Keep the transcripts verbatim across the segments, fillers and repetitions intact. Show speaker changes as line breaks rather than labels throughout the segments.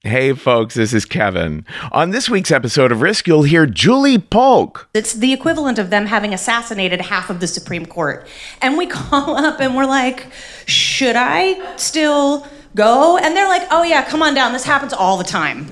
Hey folks, this is Kevin. On this week's episode of Risk, you'll hear Julie Polk.
It's the equivalent of them having assassinated half of the Supreme Court. And we call up and we're like, should I still go? And they're like, oh yeah, come on down. This happens all the time.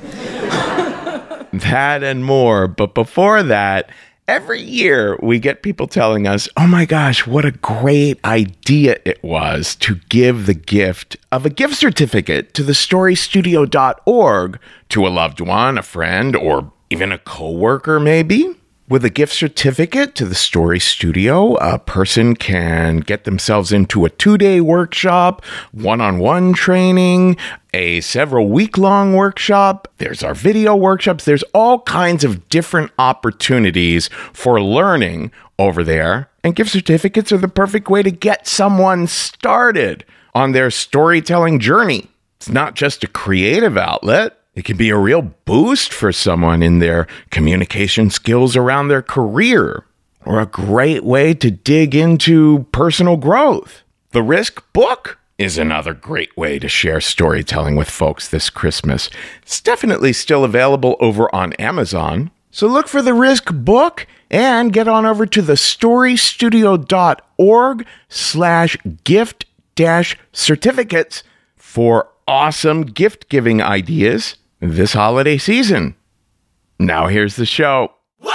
That and more. But before that, every year we get people telling us, oh my gosh, what a great idea it was to give the gift of a gift certificate to the story studio dot org to a loved one, a friend, or even a coworker maybe. With a gift certificate to the Story Studio, a person can get themselves into a two-day workshop, one-on-one training, a several week-long workshop. There's our video workshops. There's all kinds of different opportunities for learning over there. And gift certificates are the perfect way to get someone started on their storytelling journey. It's not just a creative outlet. It can be a real boost for someone in their communication skills around their career, or a great way to dig into personal growth. The Risk book is another great way to share storytelling with folks this Christmas. It's definitely still available over on Amazon. So look for the Risk book and get on over to the story studio dot org slash gift dash certificates for awesome gift-giving ideas this holiday season. Now here's the show.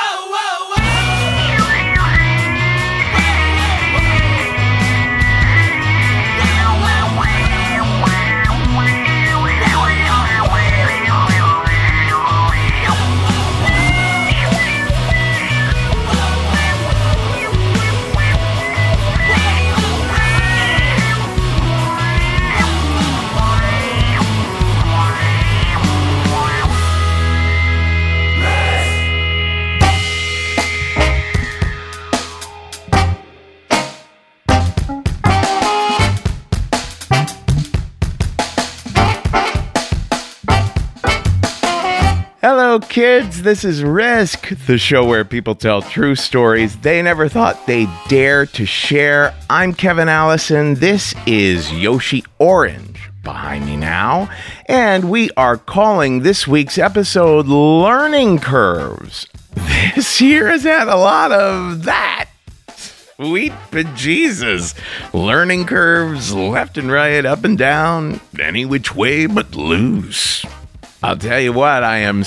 Hello, kids. This is Risk, the show where people tell true stories they never thought they'd dare to share. I'm Kevin Allison. This is Yoshi Orange behind me now. And we are calling this week's episode Learning Curves. This year has had a lot of that. Sweet bejesus. Learning curves left and right, up and down, any which way but loose. I'll tell you what, I am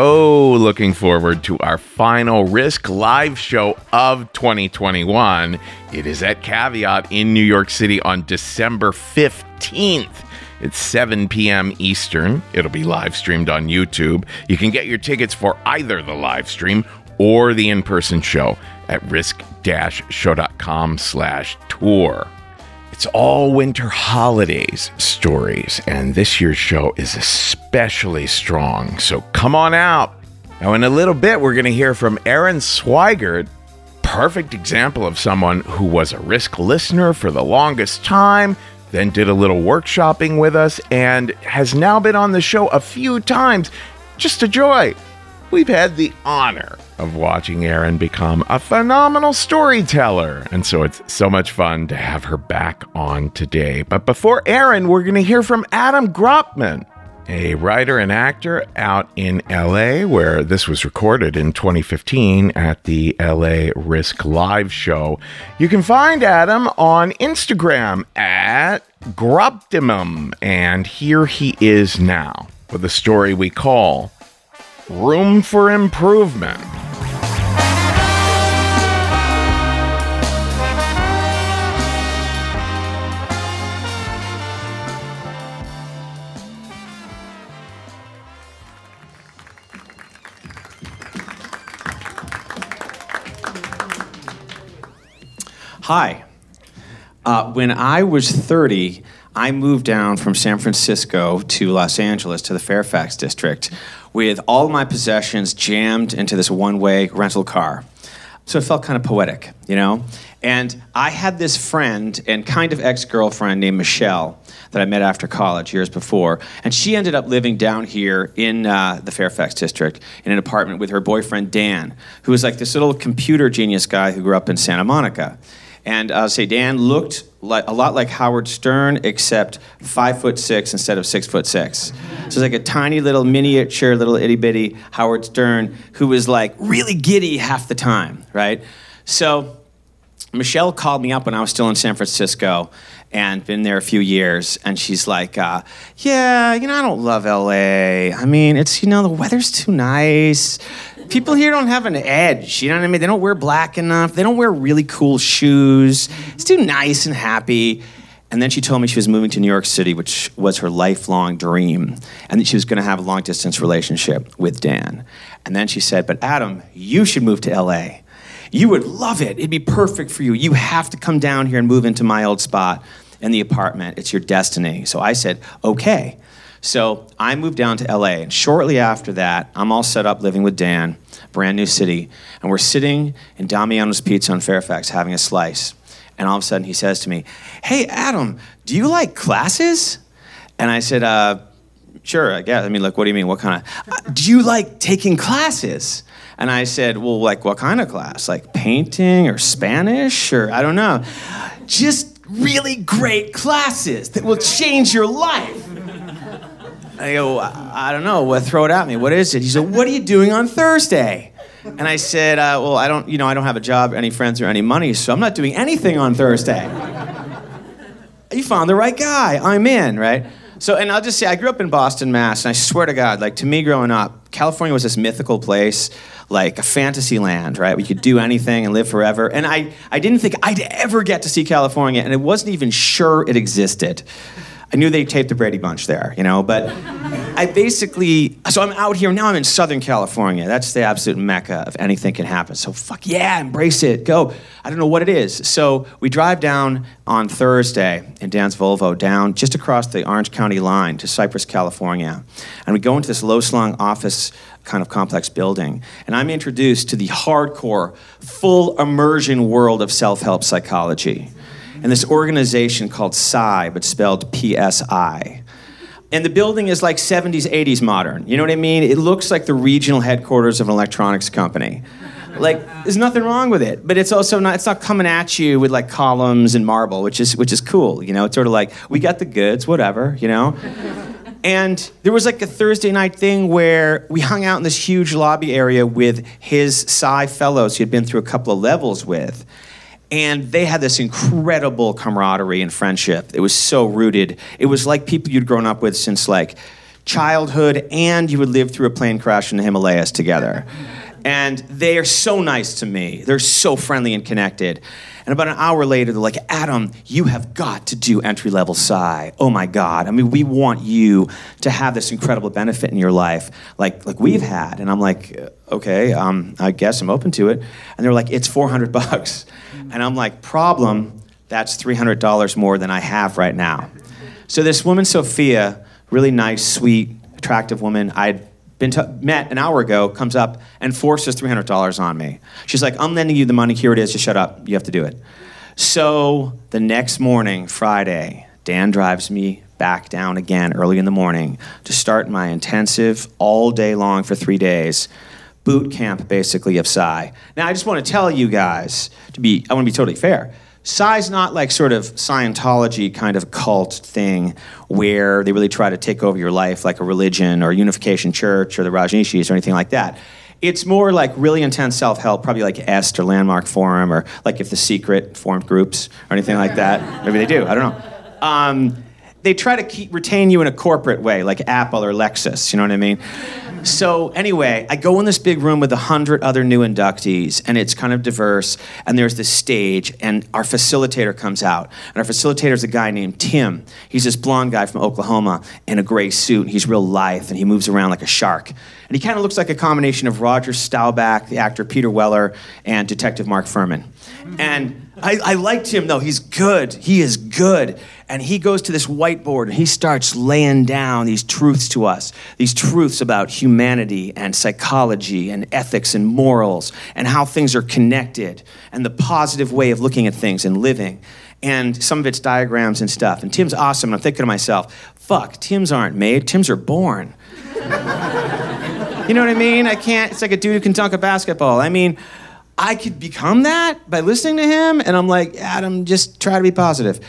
so looking forward to our final Risk live show of twenty twenty-one. It is at Caveat in New York City on December fifteenth. It's seven p.m. Eastern. It'll be live streamed on YouTube. You can get your tickets for either the live stream or the in-person show at risk dash show dot com slash tour. It's all winter holidays stories, and this year's show is especially strong, so come on out. Now, in a little bit, we're going to hear from Erin Swigert, perfect example of someone who was a Risk listener for the longest time, then did a little workshopping with us, and has now been on the show a few times. Just a joy. We've had the honor of watching Erin become a phenomenal storyteller, and so it's so much fun to have her back on today. But before Erin, we're going to hear from Adam Grotman, a writer and actor out in L A, where this was recorded in twenty fifteen at the L A Risk Live show. You can find Adam on Instagram at Groptimum, and here he is now with a story we call Room for Improvement.
Hi. Uh, when I was thirty, I moved down from San Francisco to Los Angeles to the Fairfax district with all my possessions jammed into this one-way rental car. So it felt kind of poetic, you know? And I had this friend and kind of ex-girlfriend named Michelle that I met after college years before. And she ended up living down here in uh, the Fairfax district in an apartment with her boyfriend, Dan, who was like this little computer genius guy who grew up in Santa Monica. And I'll say Dan looked like a lot like Howard Stern, except five foot six instead of six foot six. So it's like a tiny little miniature, little itty bitty Howard Stern who was like really giddy half the time, right? So Michelle called me up when I was still in San Francisco and been there a few years, and she's like, uh, yeah, you know, I don't love L A. I mean, it's, you know, the weather's too nice. People here don't have an edge, you know what I mean? They don't wear black enough. They don't wear really cool shoes. It's too nice and happy. And then she told me she was moving to New York City, which was her lifelong dream, and that she was going to have a long-distance relationship with Dan. And then she said, but Adam, you should move to L A. You would love it. It'd be perfect for you. You have to come down here and move into my old spot in the apartment. It's your destiny. So I said, okay. So I moved down to L A, and shortly after that, I'm all set up living with Dan, brand new city, and we're sitting in Damiano's Pizza in Fairfax having a slice. And all of a sudden he says to me, hey, Adam, do you like classes? And I said, uh, sure, I guess. I mean, like, what do you mean? What kind of, uh, do you like taking classes? And I said, well, like, what kind of class? Like painting or Spanish or I don't know. Just really great classes that will change your life. I go, I don't know. Well, throw it at me. What is it? He said, what are you doing on Thursday? And I said, uh, well, I don't, you know, I don't have a job, any friends, or any money, so I'm not doing anything on Thursday. You found the right guy. I'm in, right? So, and I'll just say, I grew up in Boston, Mass, and I swear to God, like, to me growing up, California was this mythical place, like a fantasy land, right? We could do anything and live forever. And I, I didn't think I'd ever get to see California, and I wasn't even sure it existed. I knew they taped the Brady Bunch there, you know, but I basically, so I'm out here, now I'm in Southern California. That's the absolute mecca of anything can happen. So fuck yeah, embrace it, go. I don't know what it is. So we drive down on Thursday in Dan's Volvo, down just across the Orange County line to Cypress, California. And we go into this low-slung office kind of complex building. And I'm introduced to the hardcore, full immersion world of self-help psychology. And this organization called Psi, but spelled P S I. And the building is like seventies, eighties modern. You know what I mean? It looks like the regional headquarters of an electronics company. Like, there's nothing wrong with it, but it's also not, it's not coming at you with like columns and marble, which is which is cool, you know? It's sort of like, we got the goods, whatever, you know? And there was like a Thursday night thing where we hung out in this huge lobby area with his Psi fellows he had been through a couple of levels with. And they had this incredible camaraderie and friendship. It was so rooted. It was like people you'd grown up with since like childhood, and you would live through a plane crash in the Himalayas together. And they are so nice to me. They're so friendly and connected. And about an hour later, they're like, Adam, you have got to do entry-level Psi. Oh my God. I mean, we want you to have this incredible benefit in your life like, like we've had. And I'm like, okay, um, I guess I'm open to it. And they're like, it's four hundred bucks. And I'm like, problem, that's three hundred dollars more than I have right now. So this woman, Sophia, really nice, sweet, attractive woman, I'd been t- met an hour ago, comes up and forces three hundred dollars on me. She's like, I'm lending you the money, here it is, just shut up, you have to do it. So the next morning, Friday, Dan drives me back down again early in the morning to start my intensive all day long for three days boot camp, basically, of Psi. Now, I just want to tell you guys, to be, I want to be totally fair, Psi's not like sort of Scientology kind of cult thing where they really try to take over your life like a religion or Unification Church or the Rajneeshis or anything like that. It's more like really intense self-help, probably like EST or Landmark Forum, or like if The Secret formed groups or anything like that. Maybe they do, I don't know. Um, they try to keep, retain you in a corporate way, like Apple or Lexus, you know what I mean? So anyway, I go in this big room with a hundred other new inductees, and it's kind of diverse, and there's this stage, and our facilitator comes out. And our facilitator's a guy named Tim. He's this blonde guy from Oklahoma in a gray suit, and he's real lithe, and he moves around like a shark. And he kind of looks like a combination of Roger Staubach, the actor Peter Weller, and Detective Mark Furman. And I, I liked him, though. He's good. He is good. And he goes to this whiteboard, and he starts laying down these truths to us, these truths about humanity and psychology and ethics and morals and how things are connected and the positive way of looking at things and living. And some of it's diagrams and stuff. And Tim's awesome, and I'm thinking to myself, fuck, Tims aren't made, Tims are born. You know what I mean? I can't, it's like a dude who can dunk a basketball. I mean, I could become that by listening to him. And I'm like, Adam, just try to be positive.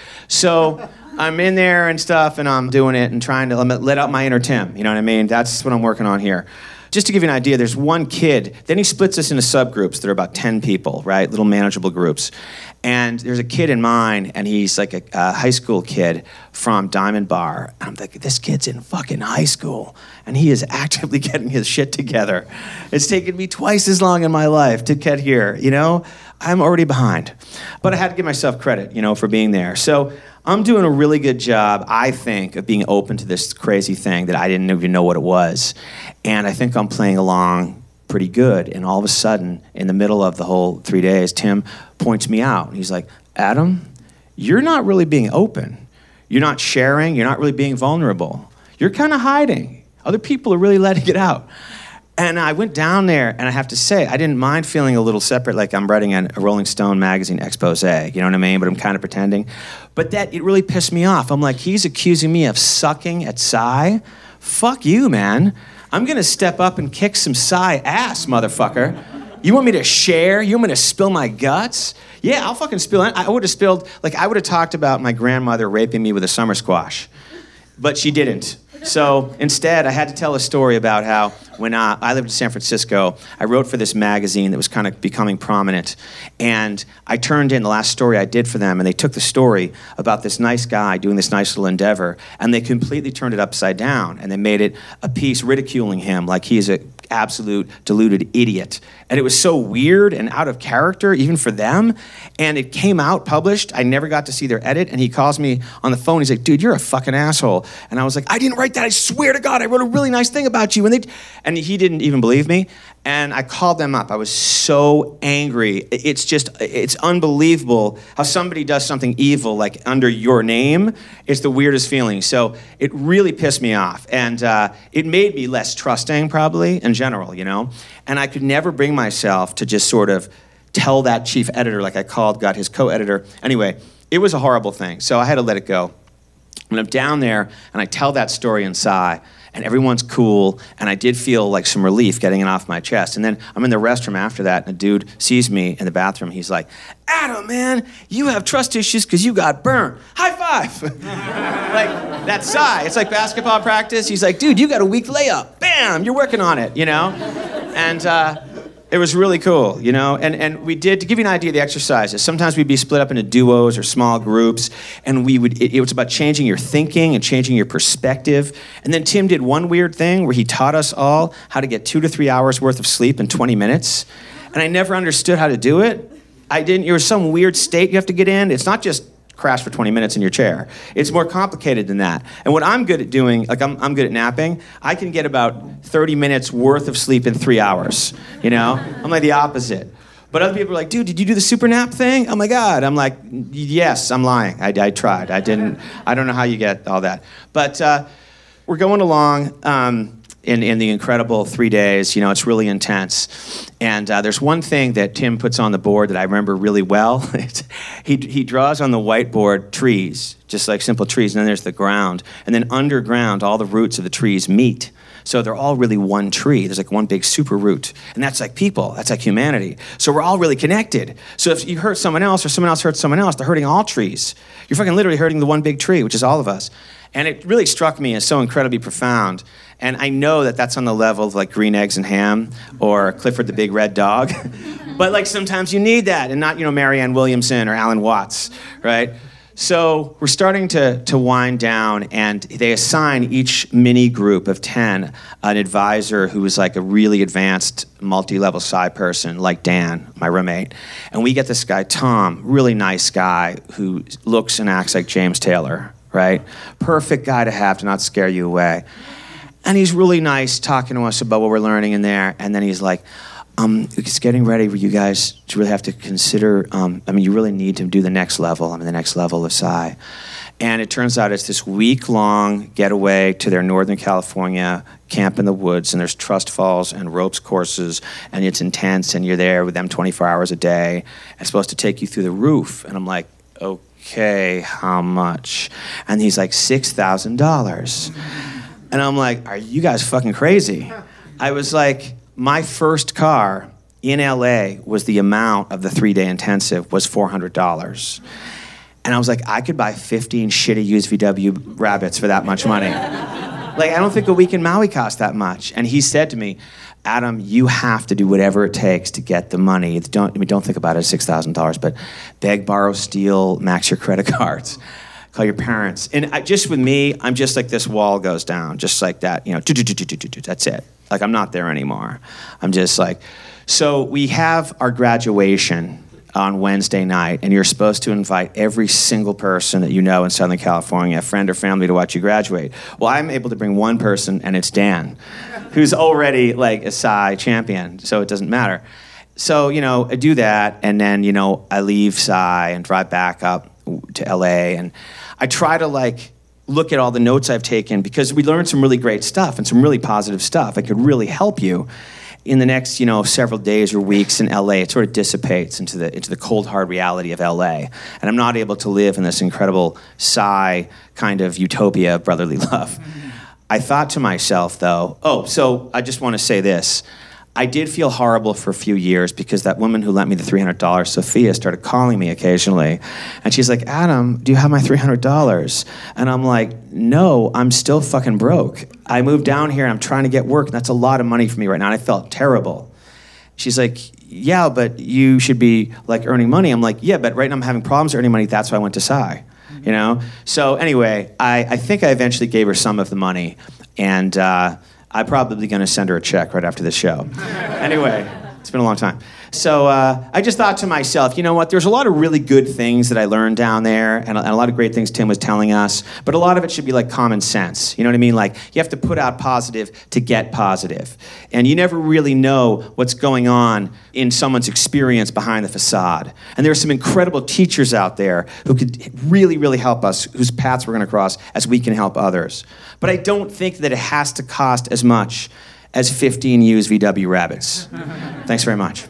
So I'm in there and stuff, and I'm doing it and trying to let out my inner Tim. You know what I mean? That's what I'm working on here. Just to give you an idea, there's one kid, then he splits us into subgroups. There are about ten people, right? Little manageable groups. And there's a kid in mine, and he's like a, a high school kid from Diamond Bar. And I'm like, this kid's in fucking high school, and he is actively getting his shit together. It's taken me twice as long in my life to get here, you know? I'm already behind. But I had to give myself credit, you know, for being there. So I'm doing a really good job, I think, of being open to this crazy thing that I didn't even know what it was. And I think I'm playing along pretty good. And all of a sudden, in the middle of the whole three days, Tim points me out. And he's like, Adam, you're not really being open. You're not sharing. You're not really being vulnerable. You're kind of hiding. Other people are really letting it out. And I went down there, and I have to say, I didn't mind feeling a little separate, like I'm writing a Rolling Stone magazine expose, you know what I mean? But I'm kind of pretending. But that, it really pissed me off. I'm like, he's accusing me of sucking at Psy? Fuck you, man. I'm gonna step up and kick some Psy ass, motherfucker. You want me to share? You want me to spill my guts? Yeah, I'll fucking spill it. I would have spilled, like I would have talked about my grandmother raping me with a summer squash. But she didn't. So instead, I had to tell a story about how when uh, I lived in San Francisco, I wrote for this magazine that was kind of becoming prominent. And I turned in the last story I did for them, and they took the story about this nice guy doing this nice little endeavor, and they completely turned it upside down, and they made it a piece ridiculing him like he's an absolute deluded idiot. And it was so weird and out of character, even for them. And it came out published. I never got to see their edit. And he calls me on the phone. He's like, dude, you're a fucking asshole. And I was like, I didn't write that. I swear to God, I wrote a really nice thing about you. And they, and he didn't even believe me. And I called them up. I was so angry. It's just, it's unbelievable how somebody does something evil, like under your name. It's the weirdest feeling. So it really pissed me off. And uh, it made me less trusting, probably, in general, you know? And I could never bring myself to just sort of tell that chief editor, like I called, got his co-editor. Anyway, it was a horrible thing. So I had to let it go. When I'm down there and I tell that story in Psy, and everyone's cool, and I did feel like some relief getting it off my chest. And then I'm in the restroom after that, and a dude sees me in the bathroom. He's like, Adam, man, you have trust issues because you got burnt. High five. Like, that's Psy. It's like basketball practice. He's like, dude, you got a weak layup. Bam, you're working on it, you know? And uh, it was really cool, you know? And and we did, to give you an idea of the exercises, sometimes we'd be split up into duos or small groups, and we would, it, it was about changing your thinking and changing your perspective. And then Tim did one weird thing where he taught us all how to get two to three hours worth of sleep in twenty minutes. And I never understood how to do it. I didn't, there was some weird state you have to get in. It's not just crash for twenty minutes in your chair. It's more complicated than that. And what I'm good at doing, like I'm, I'm good at napping, I can get about thirty minutes worth of sleep in three hours, you know? I'm like the opposite. But other people are like, dude, did you do the super nap thing? Oh my God. I'm like, yes, I'm lying. I, I tried. I didn't, I don't know how you get all that. But uh, we're going along um, in, in the incredible three days. You know, it's really intense. And uh, there's one thing that Tim puts on the board that I remember really well. he, he draws on the whiteboard trees, just like simple trees, and then there's the ground. And then underground, all the roots of the trees meet. So they're all really one tree. There's like one big super root. And that's like people. That's like humanity. So we're all really connected. So if you hurt someone else or someone else hurts someone else, they're hurting all trees. You're fucking literally hurting the one big tree, which is all of us. And it really struck me as so incredibly profound. And I know that that's on the level of like Green Eggs and Ham or Clifford the Big Red Dog. But like sometimes you need that and not, you know, Marianne Williamson or Alan Watts, right? So we're starting to, to wind down, and they assign each mini group of ten an advisor who is like a really advanced multi-level Psy person, like Dan, my roommate. And we get this guy, Tom, really nice guy who looks and acts like James Taylor, right? Perfect guy to have to not scare you away. And he's really nice talking to us about what we're learning in there. And then he's like, Um, it's getting ready for you guys to really have to consider, um, I mean, you really need to do the next level, I mean, the next level of Psy. And it turns out it's this week-long getaway to their Northern California camp in the woods, and there's trust falls and ropes courses, and it's intense, and you're there with them twenty-four hours a day. It's supposed to take you through the roof. And I'm like, okay, how much? And he's like, six thousand dollars. And I'm like, are you guys fucking crazy? I was like, my first car in L A was the amount of the three-day intensive was four hundred dollars. And I was like, I could buy fifteen shitty used V W Rabbits for that much money. Like, I don't think a week in Maui cost that much. And he said to me, Adam, you have to do whatever it takes to get the money. It's don't, I mean, don't think about it as six thousand dollars, but beg, borrow, steal, max your credit cards. Call your parents. And I, just with me, I'm just like this wall goes down, just like that, you know, that's it. Like, I'm not there anymore. I'm just like, so we have our graduation on Wednesday night, and you're supposed to invite every single person that you know in Southern California, friend or family, to watch you graduate. Well, I'm able to bring one person, and it's Dan, who's already like a Psy champion, so it doesn't matter. So, you know, I do that, and then, you know, I leave Psy and drive back up to L A, and I try to, like, look at all the notes I've taken, because we learned some really great stuff and some really positive stuff that could really help you. In the next, you know, several days or weeks in L A, it sort of dissipates into the into the cold, hard reality of L A. And I'm not able to live in this incredible Psy kind of utopia of brotherly love. Mm-hmm. I thought to myself, though, oh, so I just want to say this. I did feel horrible for a few years because that woman who lent me the three hundred dollars, Sophia, started calling me occasionally. And she's like, Adam, do you have my three hundred dollars? And I'm like, no, I'm still fucking broke. I moved down here and I'm trying to get work, and that's a lot of money for me right now, and I felt terrible. She's like, yeah, but you should be, like, earning money. I'm like, yeah, but right now I'm having problems earning money. That's why I went to Psy, you know? So anyway, I, I think I eventually gave her some of the money, and uh, I'm probably going to send her a check right after the show. Anyway, it's been a long time. So uh, I just thought to myself, you know what, there's a lot of really good things that I learned down there, and a, and a lot of great things Tim was telling us, but a lot of it should be like common sense. You know what I mean? Like, you have to put out positive to get positive. And you never really know what's going on in someone's experience behind the facade. And there are some incredible teachers out there who could really, really help us, whose paths we're going to cross as we can help others. But I don't think that it has to cost as much as fifteen used V W Rabbits. Thanks very much.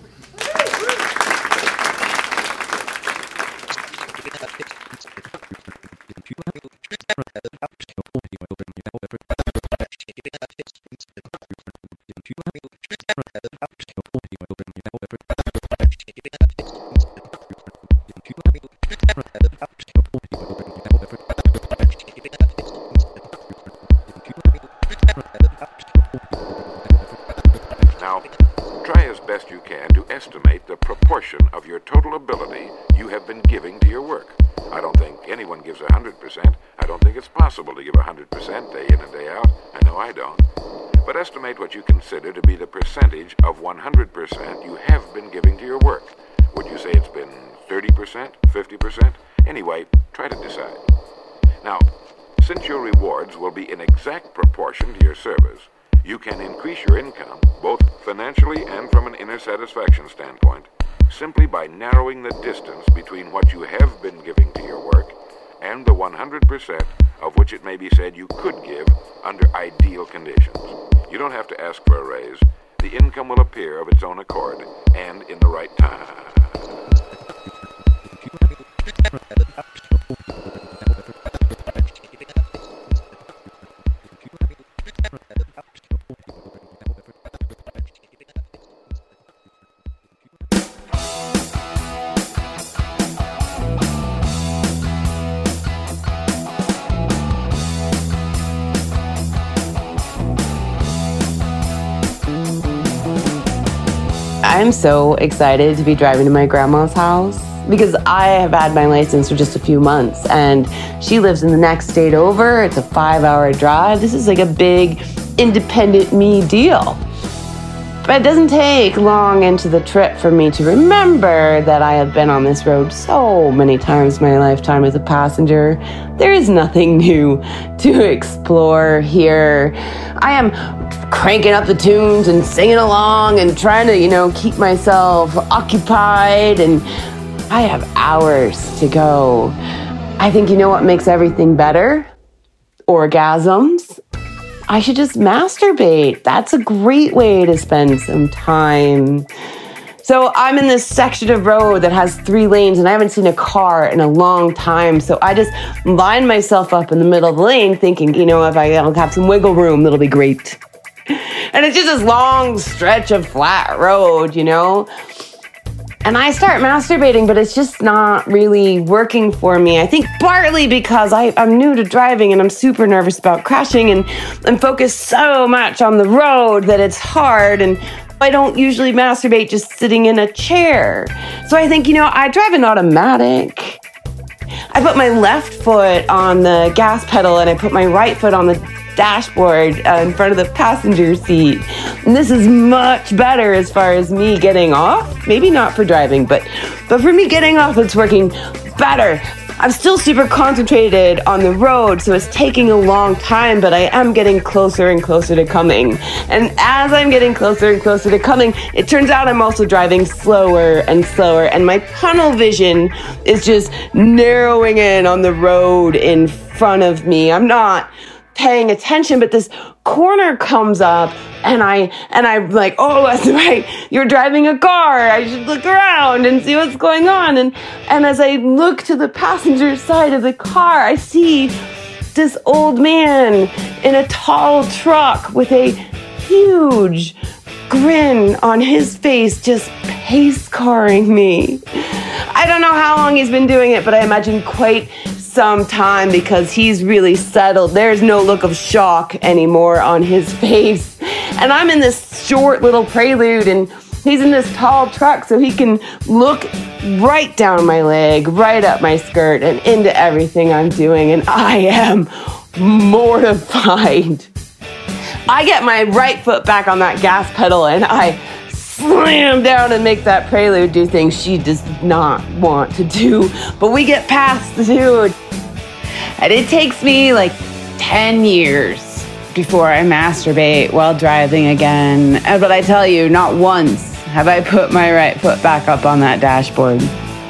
Now, try as best you can to estimate the proportion of your total ability you have been giving to your work. I don't think anyone gives one hundred percent. I don't think it's possible to give one hundred percent day in and day out. I know I don't. But estimate what you consider to be the percentage of one hundred percent you have been giving to your work. Would you say it's been thirty percent, fifty percent? Anyway, try to decide. Now, since your rewards will be in exact proportion to your service, you can increase your income, both financially and from an inner satisfaction standpoint, simply by narrowing the distance between what you have been giving to your work and the one hundred percent of which it may be said you could give under ideal conditions. You don't have to ask for a raise. The income will appear of its own accord and in the right time.
I'm so excited to be driving to my grandma's house because I have had my license for just a few months and she lives in the next state over. It's a five hour drive. This is like a big independent me deal. But it doesn't take long into the trip for me to remember that I have been on this road so many times in my lifetime as a passenger. There is nothing new to explore here. I am cranking up the tunes and singing along and trying to, you know, keep myself occupied, and I have hours to go. I think, you know what makes everything better? Orgasms. I should just masturbate. That's a great way to spend some time. So I'm in this section of road that has three lanes and I haven't seen a car in a long time. So I just line myself up in the middle of the lane thinking, you know, if I, I'll have some wiggle room, that'll be great. And it's just this long stretch of flat road, you know? And I start masturbating, but it's just not really working for me. I think partly because I, I'm new to driving and I'm super nervous about crashing and I'm focused so much on the road that it's hard, and I don't usually masturbate just sitting in a chair. So I think, you know, I drive an automatic. I put my left foot on the gas pedal and I put my right foot on the dashboard uh, in front of the passenger seat. And this is much better as far as me getting off. Maybe not for driving, but, but for me getting off, it's working better. I'm still super concentrated on the road, so it's taking a long time, but I am getting closer and closer to coming. And as I'm getting closer and closer to coming, it turns out I'm also driving slower and slower, and my tunnel vision is just narrowing in on the road in front of me. I'm not paying attention, but this corner comes up and I and I'm like, oh, that's right, you're driving a car. I should look around and see what's going on. And and as I look to the passenger side of the car, I see this old man in a tall truck with a huge grin on his face, just pace carring me. I don't know how long he's been doing it, but I imagine quite some time, because he's really settled. There's no look of shock anymore on his face. And I'm in this short little prelude and he's in this tall truck, so he can look right down my leg, right up my skirt and into everything I'm doing. And I am mortified. I get my right foot back on that gas pedal and I slam down and make that prelude do things she does not want to do. But we get past the dude. And it takes me like ten years before I masturbate while driving again. But I tell you, not once have I put my right foot back up on that dashboard.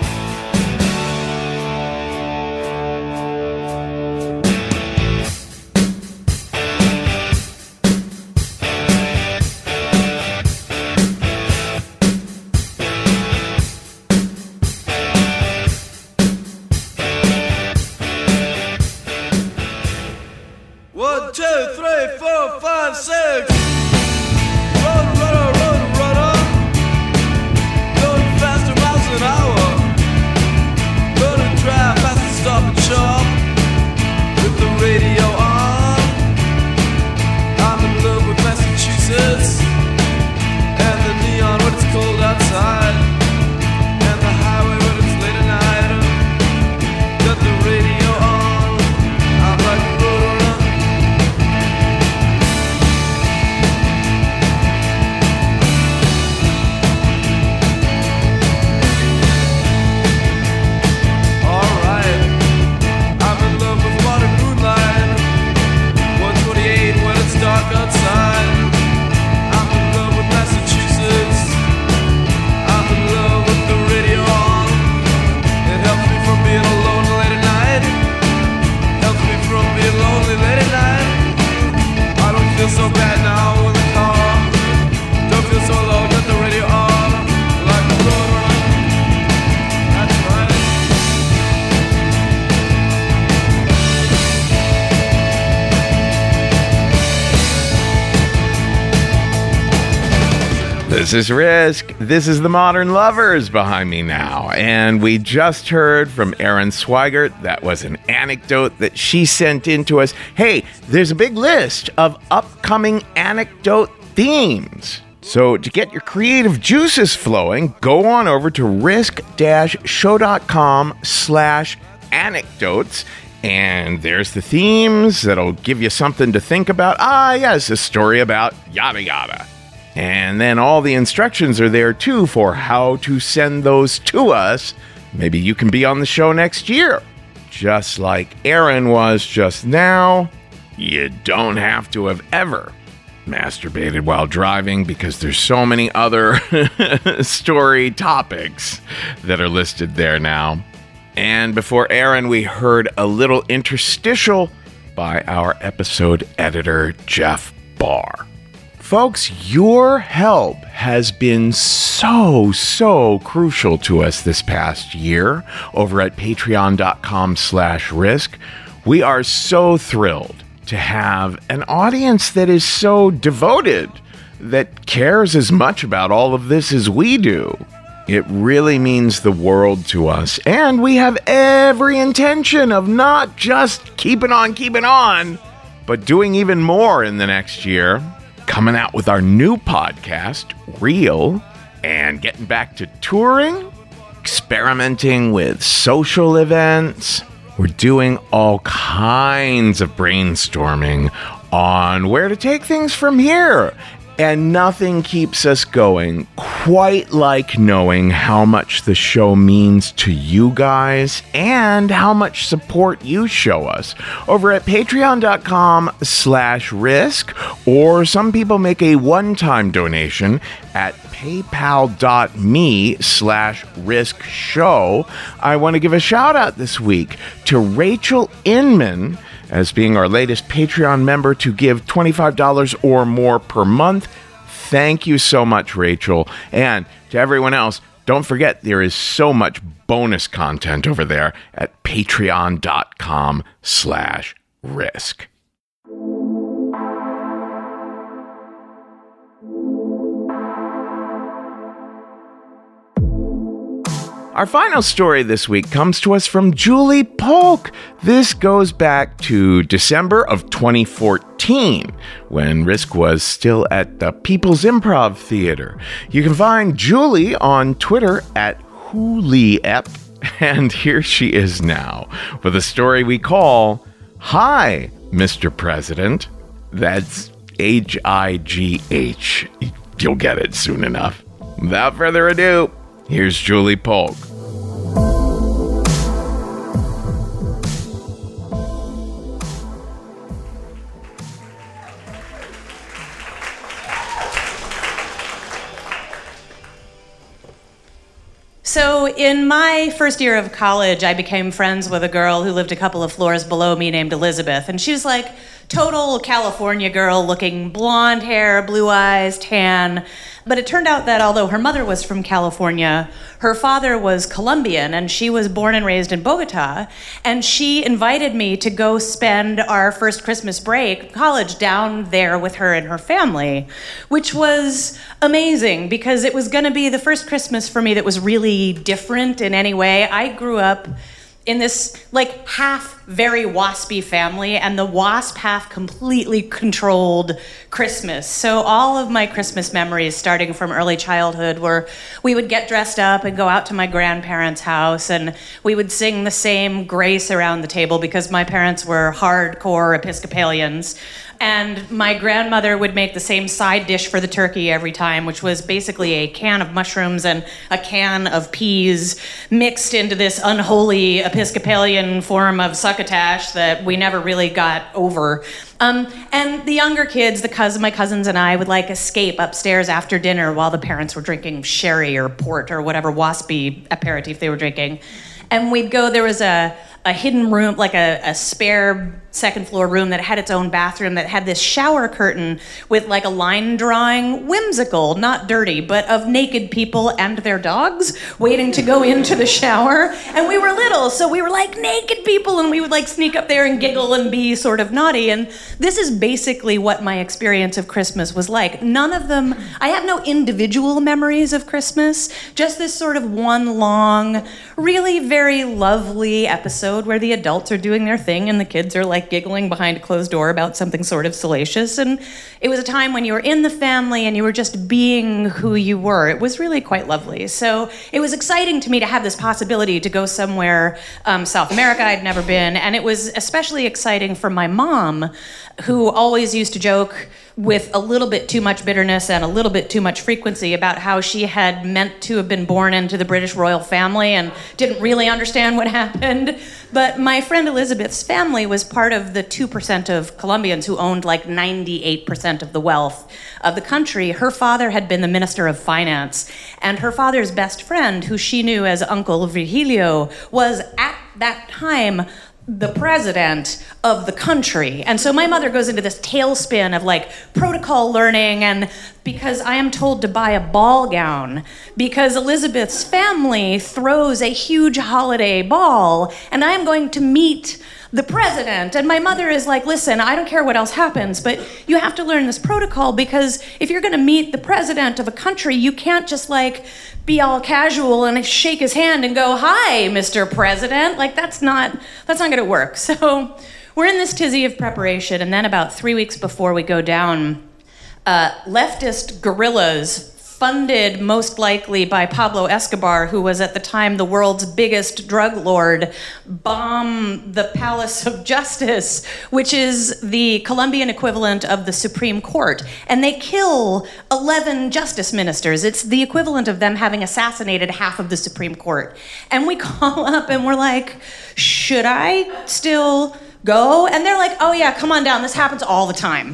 One, two, three, four, five, six. Run, runner, run, runner. Going faster miles an hour. Gonna drive fast and stop and shop. With the radio on. I'm in love with Massachusetts. And the neon when it's cold outside. And the highway when it's late at night. Got the radio on. I'm like a roadrunner. Outside, I'm in love with Massachusetts. I'm in love with the radio on. It helps me from being alone late at night. Helps me from being lonely late at night. I don't feel so bad now in the car. Don't feel so alone, got the radio on. Like a roadrunner. That's right.
This is Risk. This is the Modern Lovers behind me now. And we just heard from Erin Swigert. That was an anecdote that she sent in to us. Hey, there's a big list of upcoming anecdote themes. So to get your creative juices flowing, go on over to risk-show.com slash anecdotes. And there's the themes that'll give you something to think about. Ah, yes, a story about yada yada. And then all the instructions are there, too, for how to send those to us. Maybe you can be on the show next year. Just like Erin was just now, you don't have to have ever masturbated while driving, because there's so many other story topics that are listed there now. And before Erin, we heard a little interstitial by our episode editor, Jeff Barr. Folks, your help has been so, so crucial to us this past year over at patreon.com slash risk. We are so thrilled to have an audience that is so devoted, that cares as much about all of this as we do. It really means the world to us, and we have every intention of not just keeping on, keeping on, but doing even more in the next year, coming out with our new podcast, Real, and getting back to touring, experimenting with social events. We're doing all kinds of brainstorming on where to take things from here. And nothing keeps us going quite like knowing how much the show means to you guys and how much support you show us over at patreon.com slash risk, or some people make a one-time donation at paypal.me slash risk show. I want to give a shout out this week to Rachel Inman as being our latest Patreon member to give twenty-five dollars or more per month. Thank you so much, Rachel. And to everyone else, don't forget there is so much bonus content over there at patreon.com slash risk. Our final story this week comes to us from Julie Polk. This goes back to December of twenty fourteen, when Risk was still at the People's Improv Theater. You can find Julie on Twitter at HuliEp, and here she is now with a story we call Hi, Mister President. That's H I G H. You'll get it soon enough. Without further ado, here's Julie Polk.
So in my first year of college, I became friends with a girl who lived a couple of floors below me named Elizabeth. And she was like total California girl looking, blonde hair, blue eyes, tan. But it turned out that although her mother was from California, her father was Colombian, and she was born and raised in Bogota. And she invited me to go spend our first Christmas break in college down there with her and her family, which was amazing because it was going to be the first Christmas for me that was really different in any way. I grew up in this like half very waspy family, and the wasp half completely controlled Christmas. So all of my Christmas memories starting from early childhood were we would get dressed up and go out to my grandparents' house, and we would sing the same grace around the table because my parents were hardcore Episcopalians. And my grandmother would make the same side dish for the turkey every time, which was basically a can of mushrooms and a can of peas mixed into this unholy Episcopalian form of succotash that we never really got over. Um, and the younger kids, the cousin, my cousins and I would like escape upstairs after dinner while the parents were drinking sherry or port or whatever waspy aperitif they were drinking. And we'd go, there was a, a hidden room, like a, a spare second floor room that had its own bathroom that had this shower curtain with like a line drawing, whimsical, not dirty, but of naked people and their dogs waiting to go into the shower. And we were little, so we were like naked people, and we would like sneak up there and giggle and be sort of naughty. And this is basically what my experience of Christmas was like. None of them, I have no individual memories of Christmas, just this sort of one long, really very lovely episode where the adults are doing their thing and the kids are like giggling behind a closed door about something sort of salacious. And it was a time when you were in the family and you were just being who you were. It was really quite lovely. So it was exciting to me to have this possibility to go somewhere, um, South America I'd never been. And it was especially exciting for my mom, who always used to joke with a little bit too much bitterness and a little bit too much frequency about how she had meant to have been born into the British royal family and didn't really understand what happened. But my friend Elizabeth's family was part of the two percent of Colombians who owned like ninety-eight percent of the wealth of the country. Her father had been the Minister of Finance, and her father's best friend, who she knew as Uncle Virgilio, was at that time the president of the country. And so my mother goes into this tailspin of like protocol learning and because I am told to buy a ball gown because Elizabeth's family throws a huge holiday ball and I am going to meet the president. And my mother is like, listen, I don't care what else happens, but you have to learn this protocol because if you're going to meet the president of a country, you can't just like be all casual and shake his hand and go, hi, Mister President. Like that's not, that's not going to work. So we're in this tizzy of preparation. And then about three weeks before we go down, uh, leftist guerrillas funded most likely by Pablo Escobar, who was at the time the world's biggest drug lord, bomb the Palace of Justice, which is the Colombian equivalent of the Supreme Court. And they kill eleven justice ministers. It's the equivalent of them having assassinated half of the Supreme Court. And we call up and we're like, should I still go? And they're like, oh yeah, come on down. This happens all the time.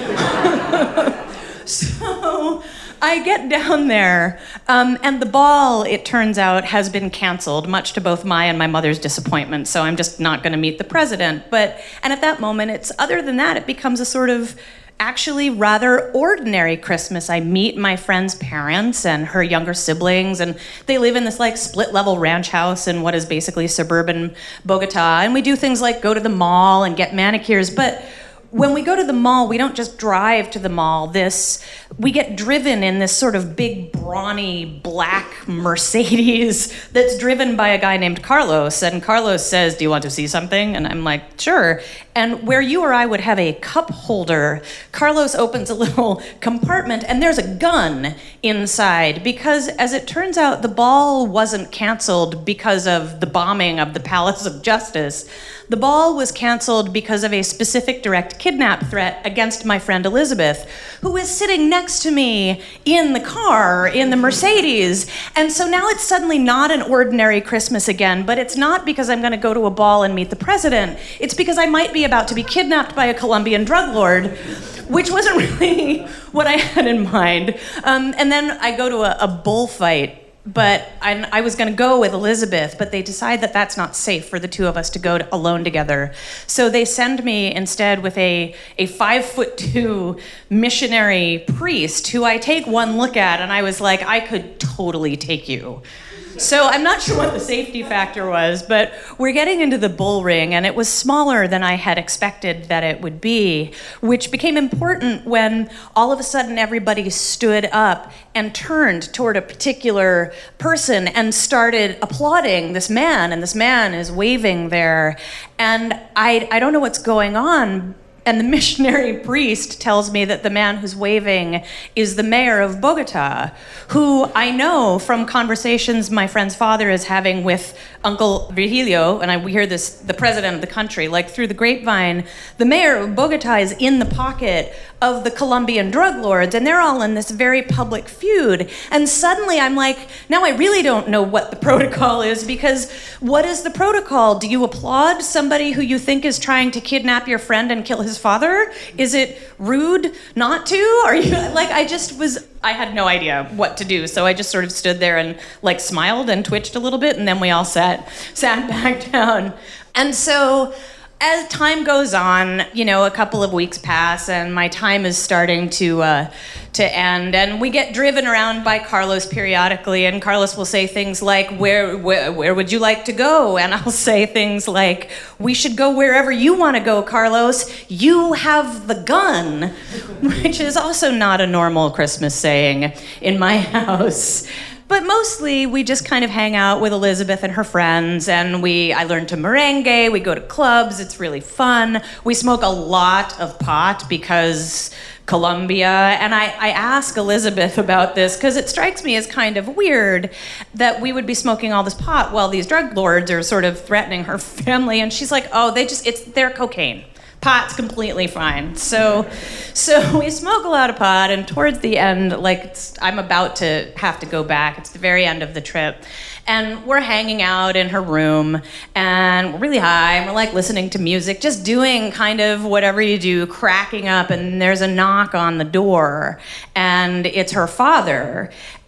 So I get down there, um, and the ball, it turns out, has been canceled, much to both my and my mother's disappointment, so I'm just not going to meet the president. But, and at that moment, it's, other than that, it becomes a sort of actually rather ordinary Christmas. I meet my friend's parents and her younger siblings, and they live in this like split-level ranch house in what is basically suburban Bogota, and we do things like go to the mall and get manicures, but when we go to the mall, we don't just drive to the mall. This, we get driven in this sort of big, brawny, black Mercedes that's driven by a guy named Carlos. And Carlos says, do you want to see something? And I'm like, sure. And where you or I would have a cup holder, Carlos opens a little compartment and there's a gun inside. Because as it turns out, the ball wasn't canceled because of the bombing of the Palace of Justice. The ball was canceled because of a specific direct kidnap threat against my friend Elizabeth, who is sitting next to me in the car, in the Mercedes. And so now it's suddenly not an ordinary Christmas again, but it's not because I'm going to go to a ball and meet the president. It's because I might be about to be kidnapped by a Colombian drug lord, which wasn't really what I had in mind. Um, and then I go to a, a bullfight. But I, I was going to go with Elizabeth, but they decide that that's not safe for the two of us to go to, alone together. So they send me instead with a, a five foot two missionary priest who I take one look at, and I was like, I could totally take you. So I'm not sure what the safety factor was, but we're getting into the bull ring, and it was smaller than I had expected that it would be, which became important when all of a sudden everybody stood up and turned toward a particular person and started applauding this man, and this man is waving there. And I, I don't know what's going on, and the missionary priest tells me that the man who's waving is the mayor of Bogota, who I know from conversations my friend's father is having with Uncle Virgilio, and I we hear this, the president of the country, like through the grapevine. The mayor of Bogota is in the pocket of the Colombian drug lords, and they're all in this very public feud. And suddenly I'm like, now I really don't know what the protocol is, because what is the protocol? Do you applaud somebody who you think is trying to kidnap your friend and kill his father? Is it rude not to? Are you like, I just was, I had no idea what to do. So I just sort of stood there and like smiled and twitched a little bit, and then we all sat, sat back down. And so as time goes on, you know, a couple of weeks pass, and my time is starting to uh, to end, and we get driven around by Carlos periodically, and Carlos will say things like, where, where, where would you like to go? And I'll say things like, we should go wherever you want to go, Carlos. You have the gun, which is also not a normal Christmas saying in my house. But mostly, we just kind of hang out with Elizabeth and her friends, and we, I learn to merengue, we go to clubs, it's really fun. We smoke a lot of pot because Colombia, and I, I ask Elizabeth about this because it strikes me as kind of weird that we would be smoking all this pot while these drug lords are sort of threatening her family, and she's like, oh, they just, it's their cocaine. Pot's completely fine. So so we smoke a lot of pot, and towards the end, like it's, I'm about to have to go back. It's the very end of the trip. And we're hanging out in her room, and we're really high, and we're like listening to music, just doing kind of whatever you do, cracking up, and there's a knock on the door, and it's her father.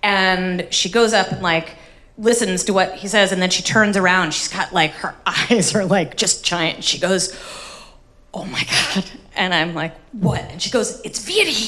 And she goes up and like listens to what he says, and then she turns around. She's got like, her eyes are like just giant. She goes, oh my God. And I'm like, what? And she goes, it's Viri.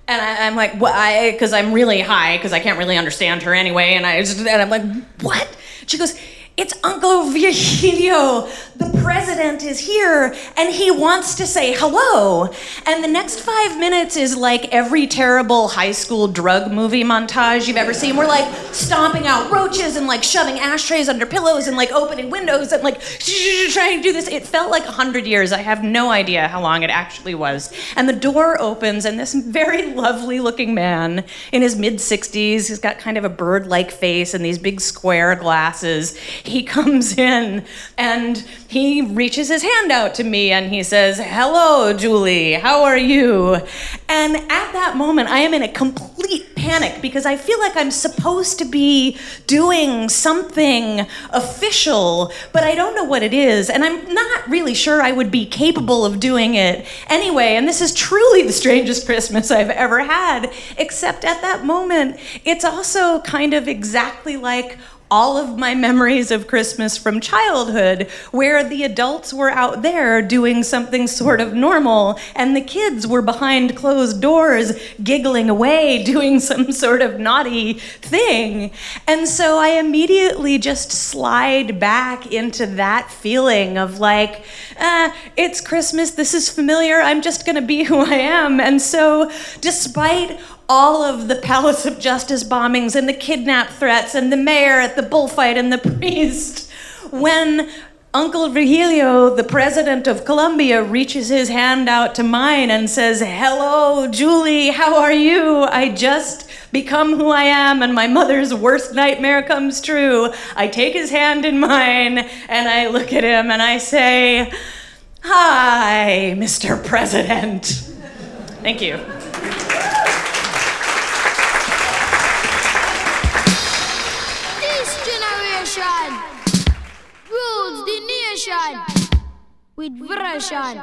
And I, I'm like, what? I, because I'm really high, because I can't really understand her anyway. And I just, and I'm like, what? She goes, it's Uncle Virgilio. The president is here, and he wants to say hello. And the next five minutes is like every terrible high school drug movie montage you've ever seen. We're like stomping out roaches and like shoving ashtrays under pillows and like opening windows and like trying to do this. It felt like a hundred years. I have no idea how long it actually was. And the door opens, and this very lovely looking man in his mid sixties, he's got kind of a bird-like face and these big square glasses. He comes in and he reaches his hand out to me and he says, hello, Julie, how are you? And at that moment, I am in a complete panic because I feel like I'm supposed to be doing something official, but I don't know what it is. And I'm not really sure I would be capable of doing it anyway. And this is truly the strangest Christmas I've ever had, except at that moment, it's also kind of exactly like all of my memories of Christmas from childhood, where the adults were out there doing something sort of normal, and the kids were behind closed doors, giggling away, doing some sort of naughty thing. And so I immediately just slide back into that feeling of like, ah, it's Christmas, this is familiar, I'm just gonna be who I am. And so despite all of the Palace of Justice bombings and the kidnap threats and the mayor at the bullfight and the priest, when Uncle Virgilio, the president of Colombia, reaches his hand out to mine and says, hello, Julie, how are you? I just become who I am and my mother's worst nightmare comes true. I take his hand in mine and I look at him and I say, hi, Mister President. Thank you.
Rules the nation with version.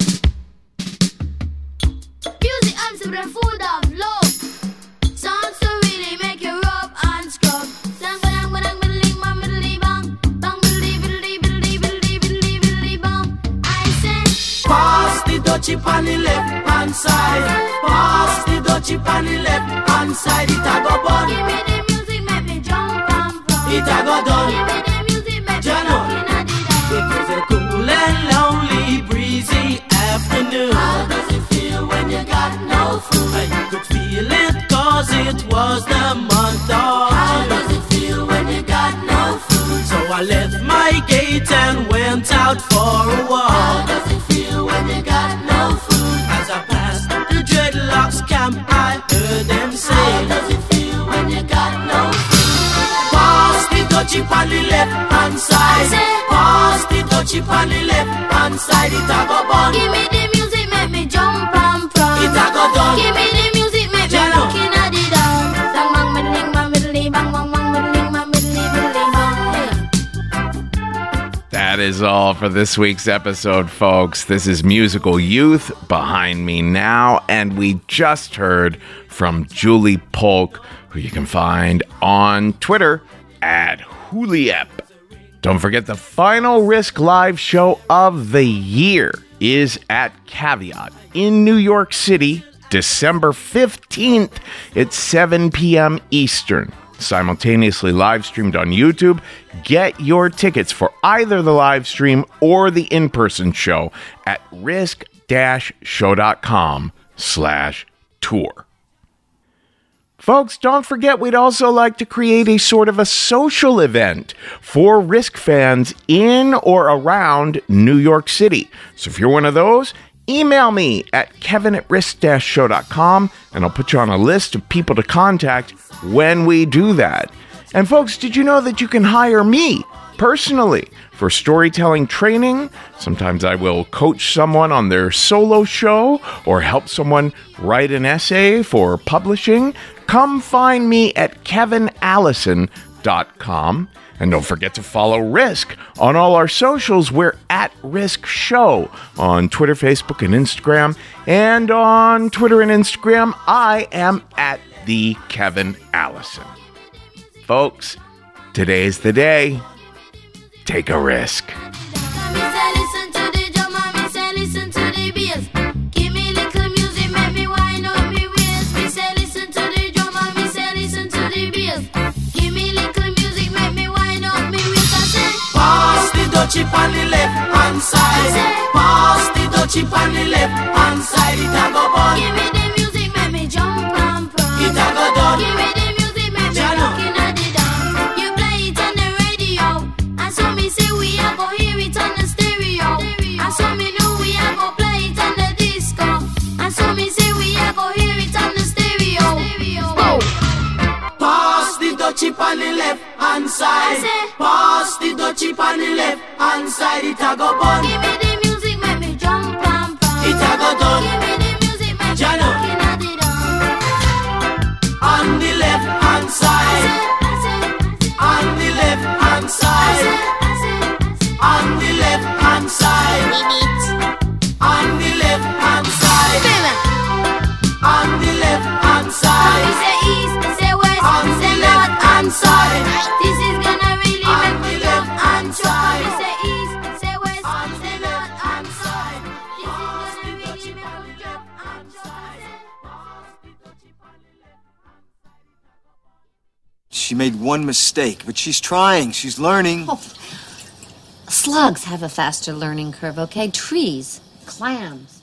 Music and some food of love. Songs to really make you rub and scrub. Dang ba dang ba dang biddly bang biddly bang. Bang biddly biddly biddly biddly biddly biddly bang. I say,
Pass the dutchie on the left hand side. Pass the dutchie on the left hand side. It a go bun.
give me the music, make me jump and prance.
It a go done.
Give me the music, make me
Jano.
looking at the dance.
It was a cool and lonely, breezy afternoon.
How does it feel when you got no food?
I could feel it cause it was the month of
How
June.
does it feel when you got no food?
So I left my gate and went out for a
How
walk.
does it feel when you got no food?
As I passed the dreadlocks camp, I heard them
How
say,
does it feel when you got no food?
pass the dutchie on the left hand side.
say-
Pass the dutchie on the left hand side. It a go bun.
Give me the music, make me jump and prance.
It a go done.
Give me the music, make me
Jano.
looking at the dance. Bang bang biddling bang biddly bang bang bang biddling bang biddly biddly bang. Hey.
That is all for this week's episode, folks. This is Musical Youth behind me now, and we just heard from Julie Polk, who you can find on Twitter at Juliep. Don't forget, the final Risk Live show of the year is at Caveat in New York City, December fifteenth at seven p.m. Eastern. Simultaneously live streamed on YouTube. Get your tickets for either the live stream or the in-person show at risk dash show dot com slash tour. Folks, don't forget we'd also like to create a sort of a social event for Risk fans in or around New York City. So if you're one of those, email me at kevin at risk dash show dot com and I'll put you on a list of people to contact when we do that. And folks, did you know that you can hire me personally for storytelling training? Sometimes I will coach someone on their solo show or help someone write an essay for publishing. Come find me at kevin allison dot com. And don't forget to follow Risk on all our socials. We're at Risk Show on Twitter, Facebook, and Instagram. And on Twitter and Instagram, I am at the Kevin Allison. Folks, today's the day. Take a risk.
Mommy say listen to the drum, mommy say listen to the bass. Give me little music, make me wind up me waist.
chip on the left hand side. Pass the dutchie on the left hand side. It a go bun.
Give me the music, make me jump and prance.
It a go done.
Give me the music, make me looking at the dance. You play it on the radio, and so me say we a go hear it on the stereo. And so me know we a go play it on the disco. And so me say we a go hear it on the stereo. Whoa.
Pass the dutchie on the left hand side. Pass the dutchie on the left hand side. It a go bun.
Give me the music, make me jump and prance.
It a go done.
Give me the music, make me
Jano.
looking at the dance.
On the left hand side. On the left hand side. On the left hand side. On the left hand side. On the left hand side.
We say east, say west,
On
say
the
north
left hand
and
side.
south. This is gonna really
On
make me
the
jump
left
and
hand
shout.
side.
We say east, say west,
On
say
the
north
left
and
hand
south.
side.
This is gonna really make me jump and shout.
She made one mistake, but she's trying. She's learning.
Slugs have a faster learning curve, okay? Trees, clams.